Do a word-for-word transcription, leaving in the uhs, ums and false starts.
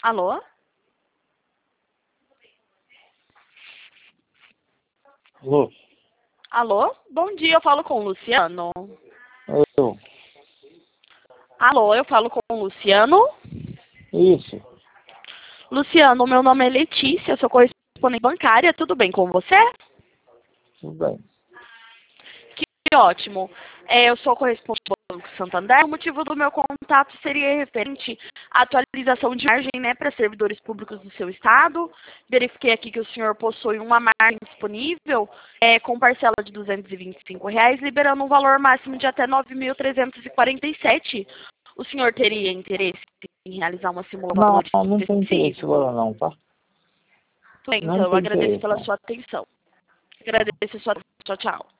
Alô? Alô? Alô? Bom dia, eu falo com o Luciano. Eu. Alô, eu falo com o Luciano. Isso. Luciano, meu nome é Letícia, eu sou correspondente bancária, tudo bem com você? Tudo bem. Que ótimo. É, eu sou correspondente do Banco Santander. O motivo do meu contato seria referente à atualização de margem, né, para servidores públicos do seu estado. Verifiquei aqui que o senhor possui uma margem disponível é, com parcela de duzentos e vinte e cinco reais, liberando um valor máximo de até nove mil trezentos e quarenta e sete. O senhor teria interesse em realizar uma simulação Não, não tem interesse específico? agora não, tá? Bem, então, Não eu tem agradeço interesse pela não. sua atenção. Agradeço a sua atenção. Tchau, tchau.